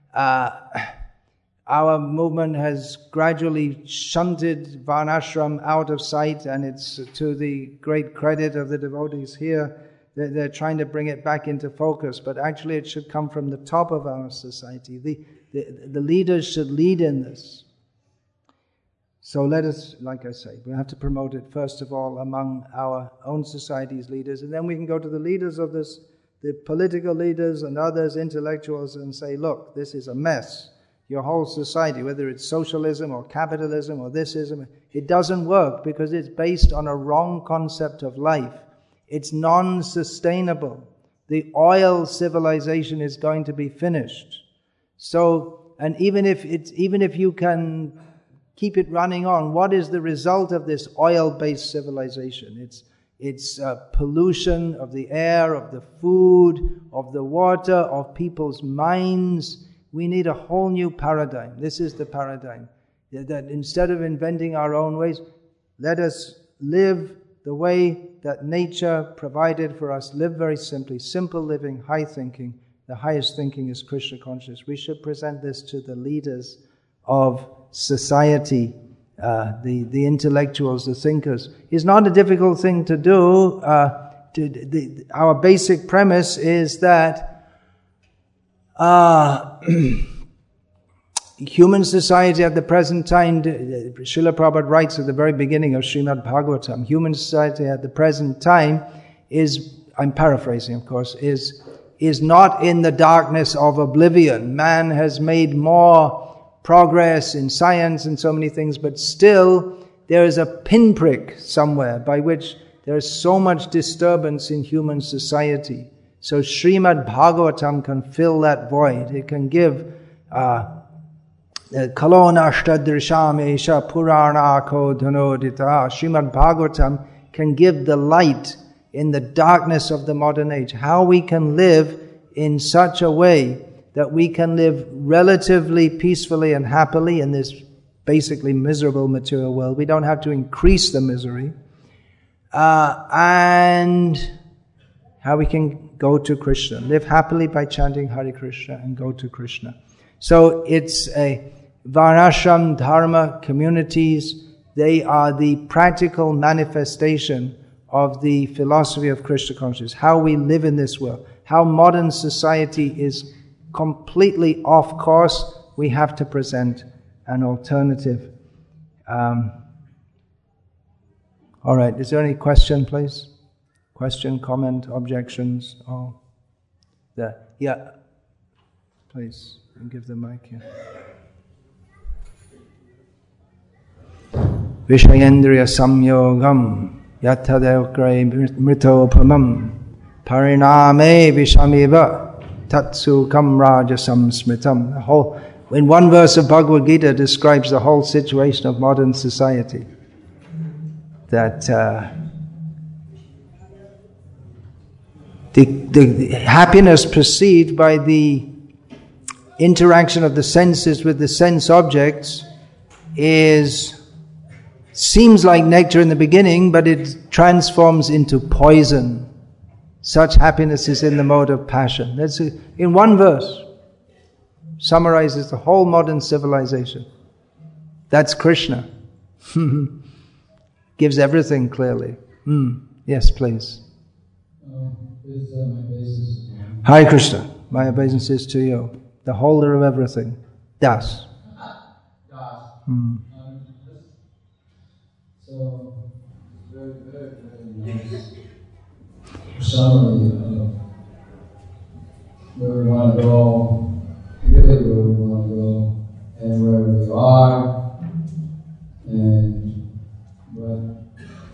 our movement has gradually shunted Varnashram out of sight, and it's to the great credit of the devotees here. They're trying to bring it back into focus, but actually it should come from the top of our society. The leaders should lead in this. So let us, like I say, we have to promote it first of all among our own society's leaders, and then we can go to the leaders of this, the political leaders and others, intellectuals, and say, look, this is a mess. Your whole society, whether it's socialism or capitalism or thisism, it doesn't work because it's based on a wrong concept of life. It's non-sustainable. The oil civilization is going to be finished. So, and even if you can keep it running on, what is the result of this oil-based civilization? It's pollution of the air, of the food, of the water, of people's minds. We need a whole new paradigm. This is the paradigm. That instead of inventing our own ways, let us live the way that nature provided for us. Live very simply. Simple living, high thinking. The highest thinking is Krishna conscious. We should present this to the leaders of society, the intellectuals, the thinkers. It's not a difficult thing to do. Our basic premise is that human society at the present time, Srila Prabhupada writes at the very beginning of Srimad Bhagavatam, human society at the present time is, I'm paraphrasing of course, is not in the darkness of oblivion. Man has made more progress in science and so many things, but still there is a pinprick somewhere by which there is so much disturbance in human society. So Srimad Bhagavatam can fill that void. It can give Kalonashtadrisham Esha Puranako Dhanodita. Srimad Bhagavatam can give the light in the darkness of the modern age. How we can live in such a way that we can live relatively peacefully and happily in this basically miserable material world. We don't have to increase the misery. And how we can go to Krishna. Live happily by chanting Hare Krishna and go to Krishna. So it's a Varnashram Dharma communities. They are the practical manifestation of the philosophy of Krishna consciousness. How we live in this world. How modern society is completely off course. We have to present an alternative. All right, is there any question, please? Question, comment, objections? Oh, there. Yeah, please, give the mic here. Vishayendriya samyogam yatadevkray mritopamam pariname vishamiva tatsukam rajasam smritam. In one verse of Bhagavad Gita describes the whole situation of modern society. That the happiness perceived by the interaction of the senses with the sense objects is seems like nectar in the beginning, but it transforms into poison. Such happiness is in the mode of passion. That's in one verse. Summarizes the whole modern civilization. That's Krishna. Gives everything clearly. Yes, please. Hare Krishna. My obeisances to you, the holder of everything. Das.
So, very, very, very nice summary of where we want to go, really where we want to go, and where we are, and what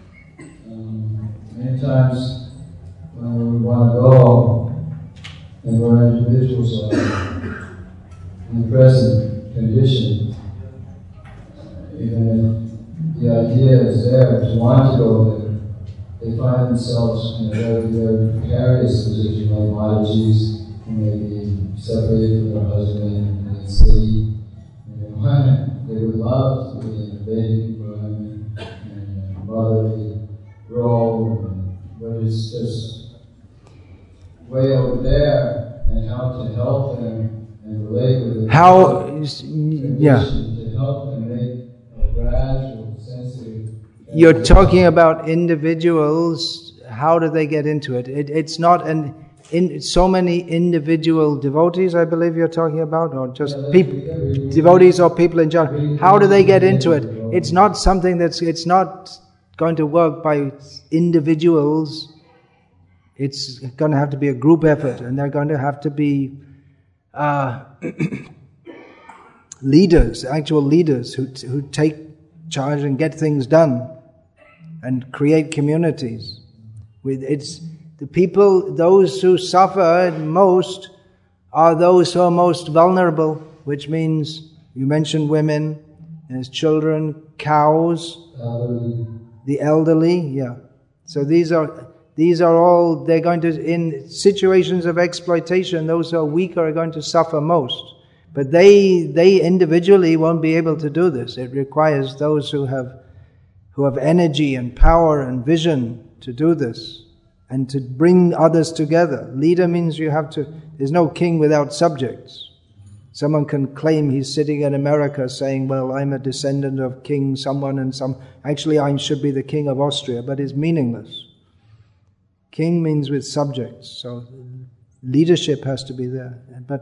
many times when we want to go, and where individuals are in the present condition, even if the idea is there to want to go there, they find themselves in a very, very precarious position, like Mataji's, who may be separated from their husband in the city. They would love to be in a baby environment and a motherly role, but it's just way over there, and how to help them and relate with them. To help them make a gradual, sensitive.
You're talking about individuals. How do they get into it? It's not so many individual devotees, I believe you're talking about, or just people, devotees or people in general. How do they get into it? It's not something it's not going to work by individuals. It's going to have to be a group effort, and they're going to have to be leaders, actual leaders who take charge and get things done and create communities. It's the people, those who suffer most are those who are most vulnerable, which means you mentioned women, there's children, cows, the elderly, yeah. So these are all, they're going to, in situations of exploitation, those who are weaker are going to suffer most. But they individually won't be able to do this. It requires those who have energy and power and vision to do this and to bring others together. Leader means there's no king without subjects. Someone can claim he's sitting in America saying, well, I'm a descendant of King someone and actually I should be the king of Austria, but it's meaningless. King means with subjects, so leadership has to be there. But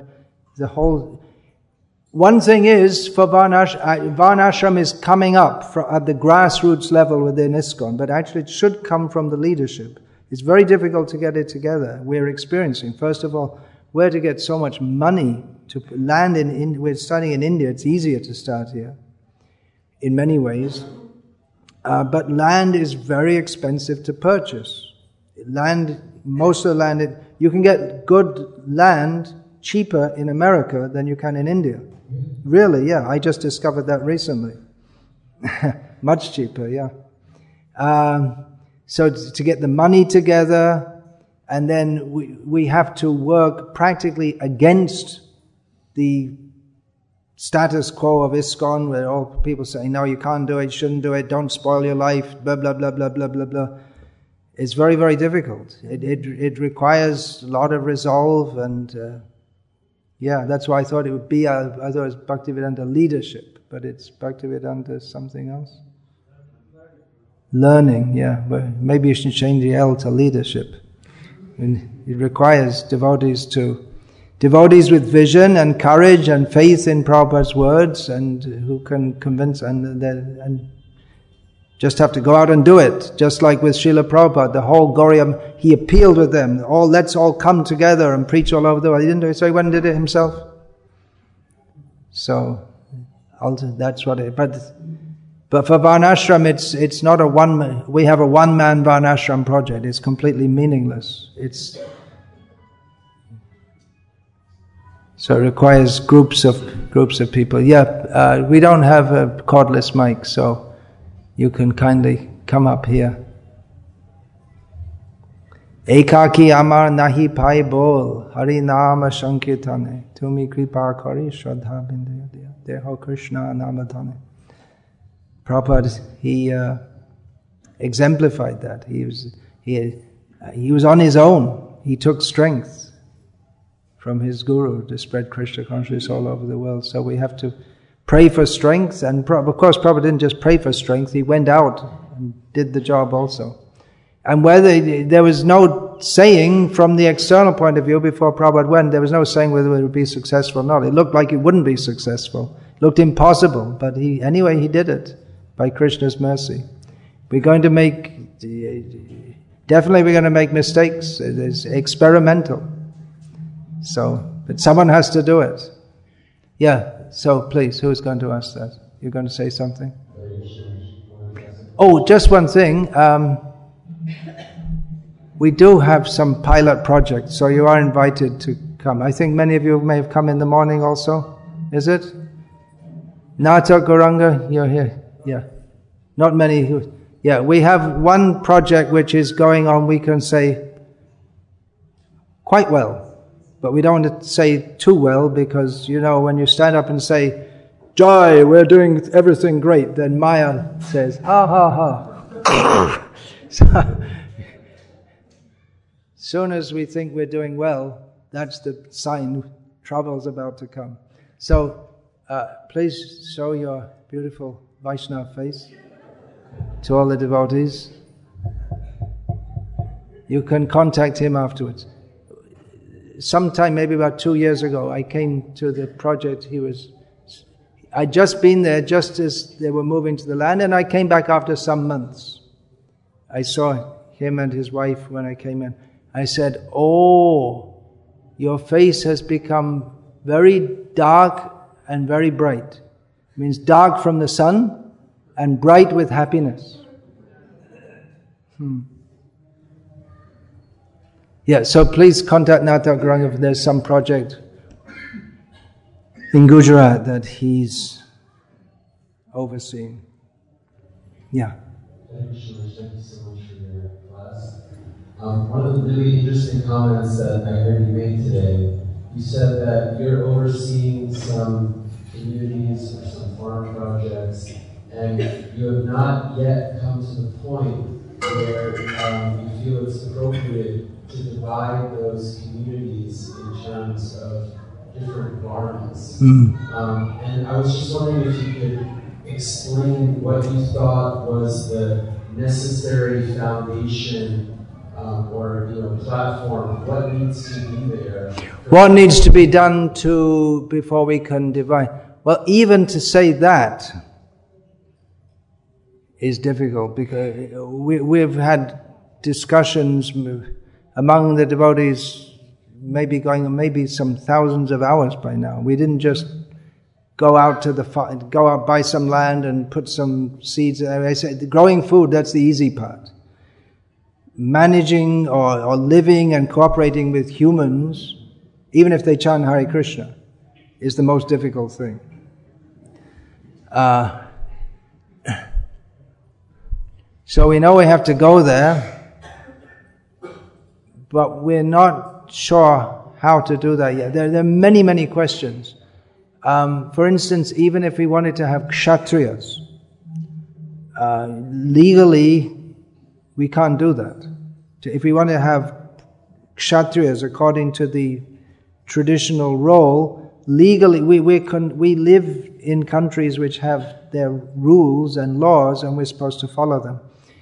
one thing is, for Varnashram is coming up at the grassroots level within ISKCON, but actually it should come from the leadership. It's very difficult to get it together. We're experiencing, first of all, where to get so much money to land we're starting in India. It's easier to start here, in many ways. But land is very expensive to purchase. Most of the land, you can get good land cheaper in America than you can in India. Really, yeah. I just discovered that recently. Much cheaper, yeah. So to get the money together, and then we have to work practically against the status quo of ISKCON, where all people say, no, you can't do it, shouldn't do it, don't spoil your life, blah, blah, blah, blah, blah, blah, blah. It's very, very difficult. It requires a lot of resolve, and that's why I thought it would be, I thought it was Bhaktivedanta leadership, but it's Bhaktivedanta something else. Learning, yeah. But maybe you should change the L to leadership. It requires devotees with vision and courage and faith in Prabhupada's words, and who can convince and just have to go out and do it. Just like with Srila Prabhupada, the whole Gauriya, he appealed with them, let's all come together and preach all over the world. He didn't do it, so he went and did it himself. So, that's what it, but for Varnashram, it's not we have a one-man Varnashram project. It's completely meaningless. So it requires groups of people. Yeah, we don't have a cordless mic, so you can kindly come up here. Ekaki amar nahi pai bol, Hari nama sankirtane, tumi kripa kari shraddha bindaya deho Krishna namadhane. Prabhupada, he exemplified that. He was on his own. He took strength from his guru to spread Krishna consciousness all over the world. So we have to pray for strength. And of course, Prabhupada didn't just pray for strength. He went out and did the job also. And whether there was no saying from the external point of view before Prabhupada went, there was no saying whether it would be successful or not. It looked like it wouldn't be successful. It looked impossible. But anyway, he did it by Krishna's mercy. We're going to make, definitely we're going to make mistakes. It's experimental. So, but someone has to do it. Yeah, so please, who's going to ask that? You're going to say something? Oh, just one thing. We do have some pilot projects, so you are invited to come. I think many of you may have come in the morning also. Is it? Nata Gauranga, you're here. Yeah. Not many. Yeah, we have one project which is going on, we can say, quite well. But we don't want to say too well, because, you know, when you stand up and say, Jai, we're doing everything great, then Maya says, ha ha ha. So, soon as we think we're doing well, that's the sign trouble's about to come. So, please show your beautiful Vaishnava face to all the devotees. You can contact him afterwards. Sometime, maybe about 2 years ago, I came to the project. I'd just been there just as they were moving to the land, and I came back after some months. I saw him and his wife when I came in. I said, "Oh, your face has become very dark and very bright." It means dark from the sun and bright with happiness. Yeah, so please contact Nata Gauranga if there's some project in Gujarat that he's overseeing. Yeah.
Thank you so much for your class. One of the really interesting comments that I heard you make today, you said that you're overseeing some communities or some farm projects, and you have not yet come to the point where you feel it's appropriate to divide those communities in terms of different varnas. And I was just wondering if you could explain what you thought was the necessary foundation or platform. What needs to be there?
What needs to be done before we can divide? Well, even to say that is difficult, because we've had discussions among the devotees, maybe some thousands of hours by now. We didn't just go out buy some land and put some seeds. I said, growing food, that's the easy part. Managing or living and cooperating with humans, even if they chant Hare Krishna, is the most difficult thing. So we know we have to go there, but we're not sure how to do that yet. There are many, many questions. For instance, even if we wanted to have kshatriyas, legally we can't do that. If we want to have kshatriyas according to the traditional role, legally we live in countries which have their rules and laws, and we're supposed to follow them.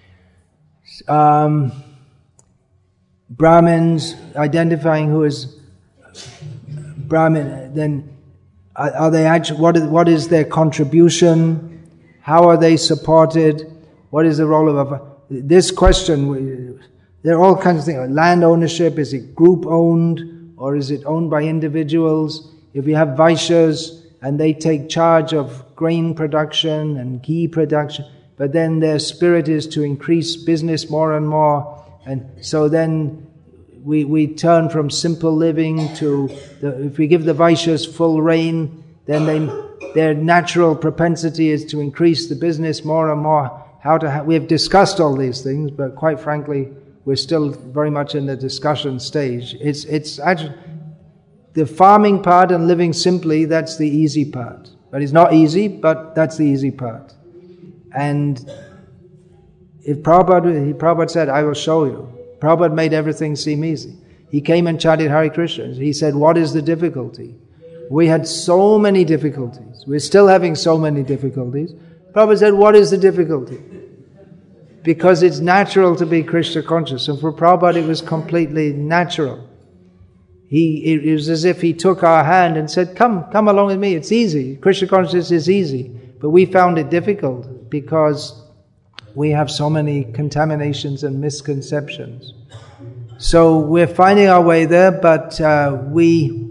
Brahmins, identifying who is Brahmin, then are they actually, what is their contribution? How are they supported? What is the role of this question? There are all kinds of things. Land ownership, is it group owned or is it owned by individuals? If you have Vaishyas and they take charge of grain production and ghee production, but then their spirit is to increase business more and more, and so then we turn from simple living to, if we give the Vaishyas full reign, then their natural propensity is to increase the business more and more. We have discussed all these things, but quite frankly, we're still very much in the discussion stage. It's actually the farming part and living simply, that's the easy part. But it's not easy, but that's the easy part. And if Prabhupada said, I will show you. Prabhupada made everything seem easy. He came and chanted Hare Krishna. He said, what is the difficulty? We had so many difficulties. We're still having so many difficulties. Prabhupada said, what is the difficulty? Because it's natural to be Krishna conscious. And for Prabhupada it was completely natural. It was as if he took our hand and said, come along with me. It's easy. Krishna consciousness is easy. But we found it difficult because we have so many contaminations and misconceptions. So we're finding our way there, but we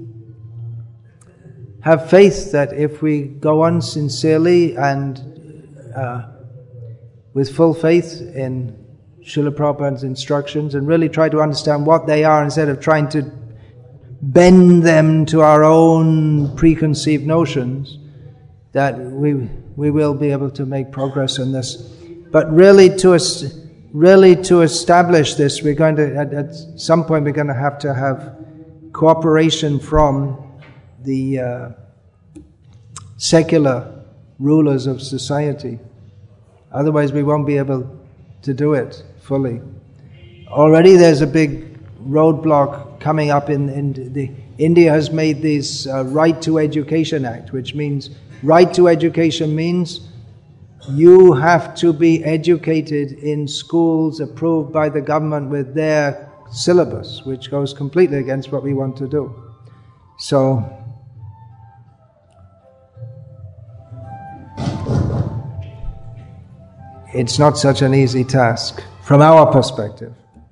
have faith that if we go on sincerely and with full faith in Srila Prabhupada's instructions and really try to understand what they are instead of trying to bend them to our own preconceived notions, that we will be able to make progress in this. But really to establish this, we're going to, at some point, we're going to have cooperation from the secular rulers of society. Otherwise, we won't be able to do it fully. Already there's a big roadblock coming up India has made this Right to Education Act, which means right to education means you have to be educated in schools approved by the government with their syllabus, which goes completely against what we want to do. So, it's not such an easy task from our perspective.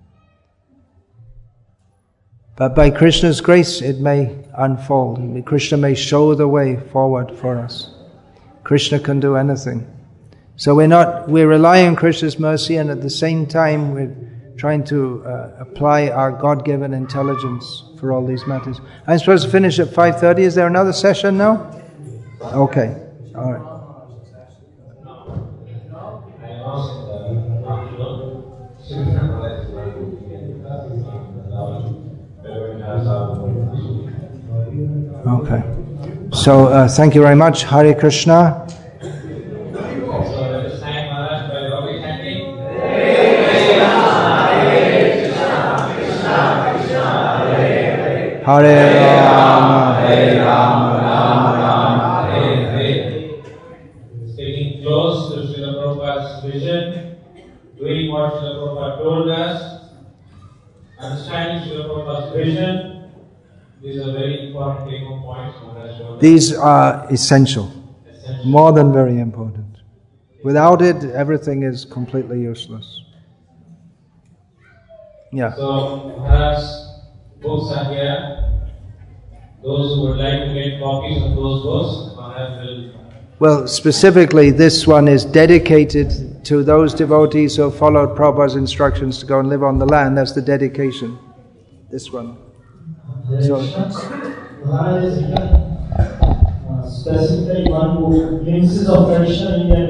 But by Krishna's grace, it may unfold. Krishna may show the way forward for us. Krishna can do anything. So we're relying on Krishna's mercy, and at the same time we're trying to apply our God-given intelligence for all these matters. I'm supposed to finish at 5:30. Is there another session now? Okay. All right. Okay. So thank you very much. Hare Krishna. Hare Rama, Hare Rama, Rama Rama, Hare Hare.
Staying close to Srila Prabhupada's vision, doing what Srila Prabhupada told us, understanding Srila Prabhupada's vision. These are very important take-home points.
These are essential, more than very important. Without it, everything is completely useless. Yeah.
So, perhaps books are here. Those who would like to get copies of those books, perhaps will.
Well, specifically, this one is dedicated to those devotees who have followed Prabhupada's instructions to go and live on the land. That's the dedication. This one. So,
specifically one book, Glimpses of Traditional Indian